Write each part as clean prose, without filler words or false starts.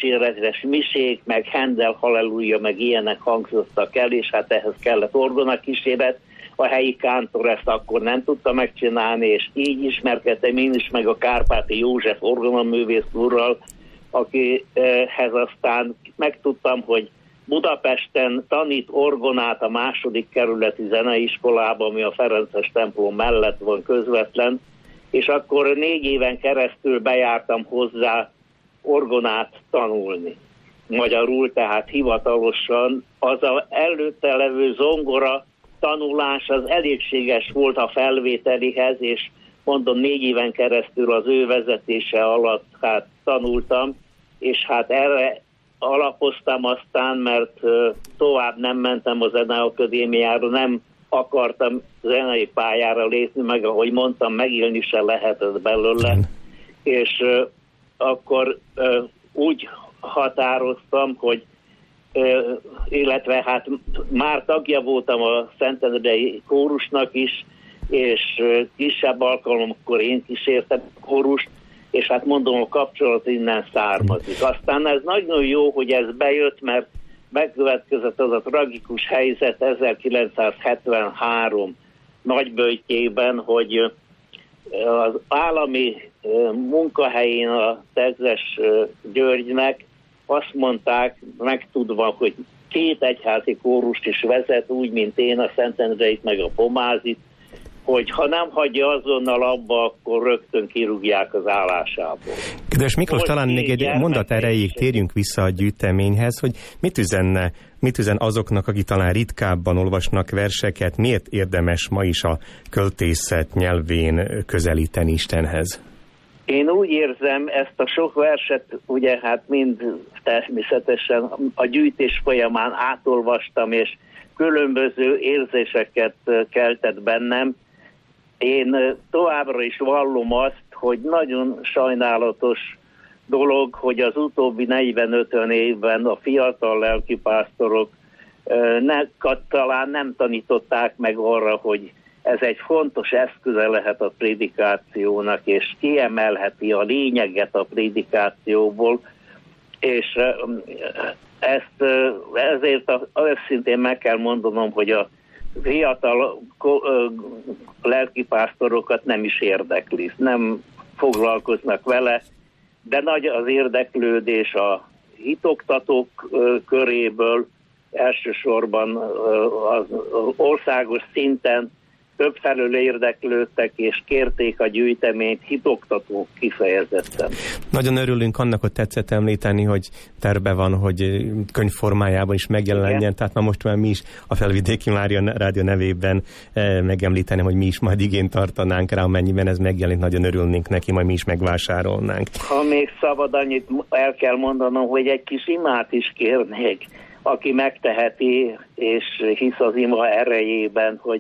dicséretes misék, meg Handel halleluja, meg ilyenek hangzottak el, és hát ehhez kellett orgonakíséret. A helyi kántor ezt akkor nem tudta megcsinálni, és így ismerkedtem én is meg a Kárpáti József orgonaművész úrral, akihez aztán megtudtam, hogy Budapesten tanít orgonát a 2. kerületi zeneiskolában, ami a Ferences templom mellett van közvetlen, és akkor 4 éven keresztül bejártam hozzá orgonát tanulni. Magyarul, tehát hivatalosan az előtte levő zongora tanulás az elégséges volt a felvételihez, és mondom 4 éven keresztül az ő vezetése alatt hát tanultam, és hát erre alapoztam aztán, mert tovább nem mentem a Zeneakadémiára, nem akartam zenei pályára lépni, meg ahogy mondtam, megélni se lehetett belőle, és akkor úgy határoztam, hogy illetve hát már tagja voltam a Szentendrei kórusnak is, és kisebb alkalomkor én kísértem a kórust, és hát mondom, a kapcsolat innen származik. Aztán ez nagyon jó, hogy ez bejött, mert bekövetkezett az a tragikus helyzet 1973 nagyböjtjében, hogy az állami munkahelyén a Tegzes Györgynek azt mondták, megtudva, hogy 2 egyházi kórust is vezet, úgy, mint én, a Szentendreit meg a Pomázit, hogy ha nem hagyja azonnal abba, akkor rögtön kirúgják az állásából. Kedves Miklós, talán még egy mondat erejéig térjünk vissza a gyűjteményhez, hogy mit üzen azoknak, akik talán ritkábban olvasnak verseket, miért érdemes ma is a költészet nyelvén közelíteni Istenhez? Én úgy érzem, ezt a sok verset, ugye hát mind természetesen a gyűjtés folyamán átolvastam, és különböző érzéseket keltett bennem. Én továbbra is vallom azt, hogy nagyon sajnálatos dolog, hogy az utóbbi 40-50 évben a fiatal lelkipásztorok talán nem tanították meg arra, hogy ez egy fontos eszköze lehet a prédikációnak, és kiemelheti a lényeget a prédikációból, és ezért őszintén meg kell mondanom, hogy a fiatal lelkipásztorokat nem is érdekli, nem foglalkoznak vele, de nagy az érdeklődés a hitoktatók köréből, elsősorban az országos szinten többfelől érdeklődtek, és kérték a gyűjteményt hitoktatók kifejezetten. Nagyon örülünk annak, hogy tetszett említeni, hogy terve van, hogy könyv formájában is megjelenjen, igen. Tehát most már mi is a Felvidéki Rádió nevében megemlíteni, hogy mi is majd igényt tartanánk rá, amennyiben ez megjelent, nagyon örülnénk neki, majd mi is megvásárolnánk. Ha még szabad, annyit el kell mondanom, hogy egy kis imát is kérnék, aki megteheti, és hisz az ima erejében, hogy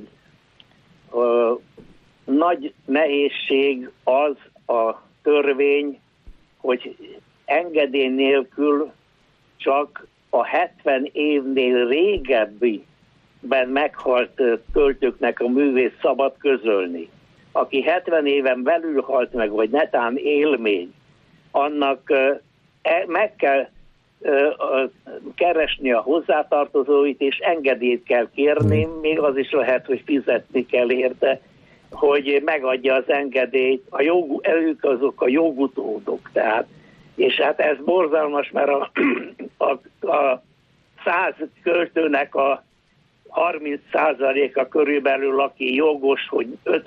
nagy nehézség az a törvény, hogy engedély nélkül csak a 70 évnél régebbiben meghalt költőknek a művét szabad közölni. Aki 70 éven belül halt meg, vagy netán él még, annak meg kell keresni a hozzátartozóit, és engedélyt kell kérni, még az is lehet, hogy fizetni kell érte, hogy megadja az engedélyt. Ők azok a jogutódok, tehát. És hát ez borzalmas, mert a 100 költőnek a 30%-a körülbelül, aki jogos, hogy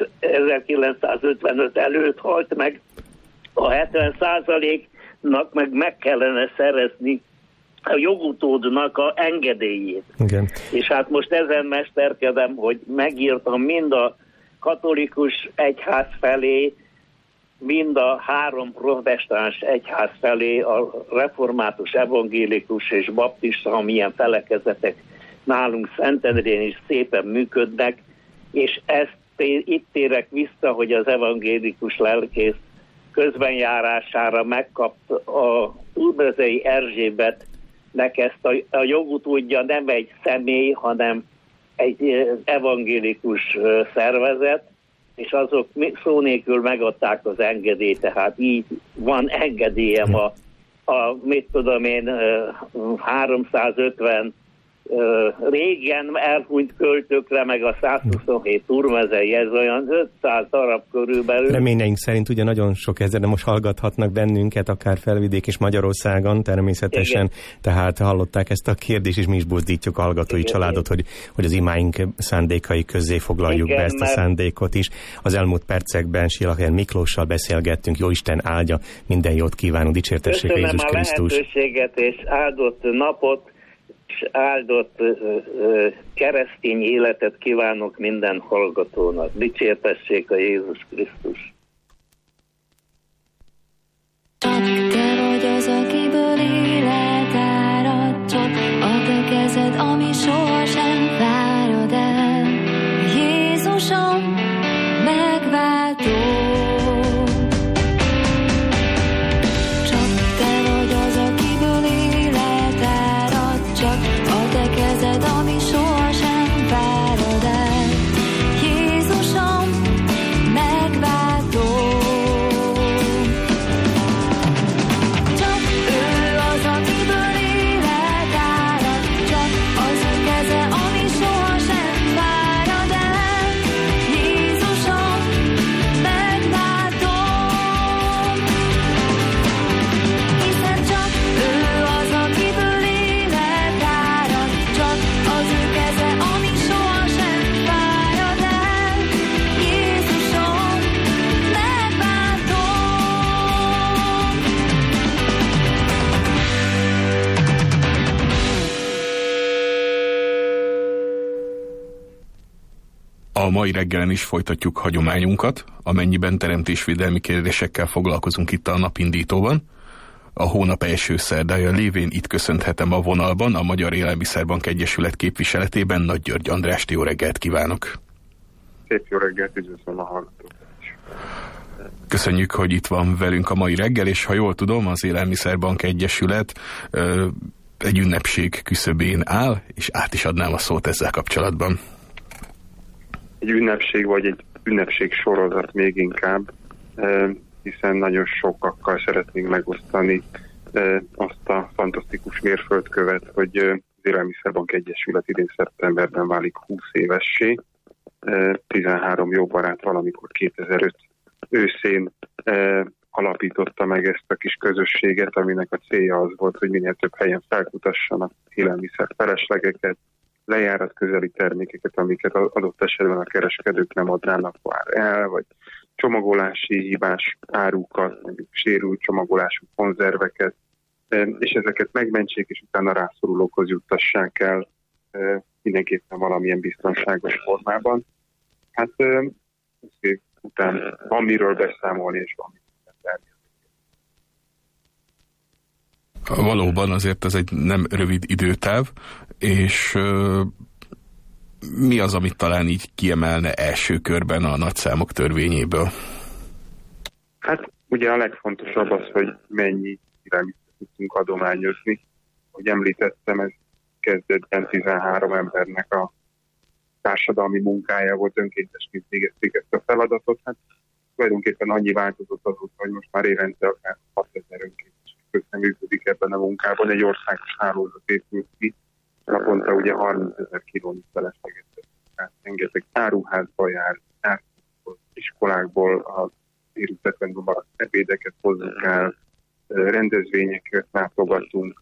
1955 előtt halt meg, a 70%-nak meg kellene szerezni a jogutódnak a engedélyét. Igen. És hát most ezen mesterkedem, hogy megírtam mind a katolikus egyház felé, mind a 3 protestáns egyház felé, a református, evangélikus és baptista, amilyen felekezetek nálunk Szentendrén is szépen működnek, és itt térek vissza, hogy az evangélikus lelkész közbenjárására megkapta a Úrmezei Erzsébetnek ezt a jogutódja nem egy személy, hanem egy evangélikus szervezet, és azok szó nélkül megadták az engedélyt, tehát így van engedélyem a mit tudom én, 350 régen elhunyt költőkre, meg a 127 turmezei, ez olyan 500 darab körülbelül. Reményeink szerint ugye nagyon sok ezer, de most hallgathatnak bennünket, akár Felvidék és Magyarországon természetesen, igen. Tehát hallották ezt a kérdést, és mi is buzdítjuk a hallgatói igen, családot, hogy az imáink szándékai közé foglaljuk igen, be ezt a szándékot is. Az elmúlt percekben Silacher Miklóssal beszélgettünk, Jóisten áldja, minden jót kívánunk, dicsértessék a Jézus Krisztus. Köszönöm a lehetőséget és áldott napot, és áldott keresztény életet kívánok minden hallgatónak. Dicsértessék a Jézus Krisztus. Csak te vagy az, akiből élet árad, csak a te kezed, ami sohasem várod el. Jézusom, megváltó. A mai reggelen is folytatjuk hagyományunkat, amennyiben teremtésvédelmi kérdésekkel foglalkozunk itt a napindítóban. A hónap első szerdája lévén itt köszönhetem a vonalban a Magyar Élelmiszerbank Egyesület képviseletében Nagy György Andrást. Jó reggelt kívánok! Szép jó reggelt, üdvözlöm a hallgatókat is! Köszönjük, hogy itt van velünk a mai reggel, és ha jól tudom, az Élelmiszerbank Egyesület egy ünnepség küszöbén áll, és át is adnám a szót ezzel kapcsolatban. Egy ünnepség, vagy egy ünnepség sorozat még inkább, hiszen nagyon sokakkal szeretnénk megosztani azt a fantasztikus mérföldkövet, hogy az Élelmiszerbank Egyesület idén szeptemberben válik 20 évessé. 13 jó barát valamikor 2005 őszén alapította meg ezt a kis közösséget, aminek a célja az volt, hogy minél több helyen felkutassanak élelmiszer feleslegeket, lejárat közeli termékeket, amiket adott esetben a kereskedők nem adnának már el, vagy csomagolási hibás árukat, mondjuk sérült csomagolású konzerveket, és ezeket megmentsék, és utána rászorulókhoz juttassák el mindenképpen valamilyen biztonságos formában. Hát utána van miről beszámolni, és van miről. Valóban azért ez egy nem rövid időtáv, és mi az, amit talán így kiemelne első körben a nagyszámok törvényéből? Hát ugye a legfontosabb az, hogy mennyi élelmiszert tudunk adományozni. Ahogy említettem, ez kezdetben 13 embernek a társadalmi munkája volt, önkéntesként végezték ezt a feladatot. Hát tulajdonképpen annyi változott azóta, hogy most már évente akár 6000 önkéntes közreműködik ebben a munkában. Egy országos hálózat épült ki. Naponta ugye 30 000 kilónyi felesleget teszünk. Rengeteg áruházba jár, iskolákból az érintetlenül maradt ebédeket hozzuk el, rendezvényeket látogatunk,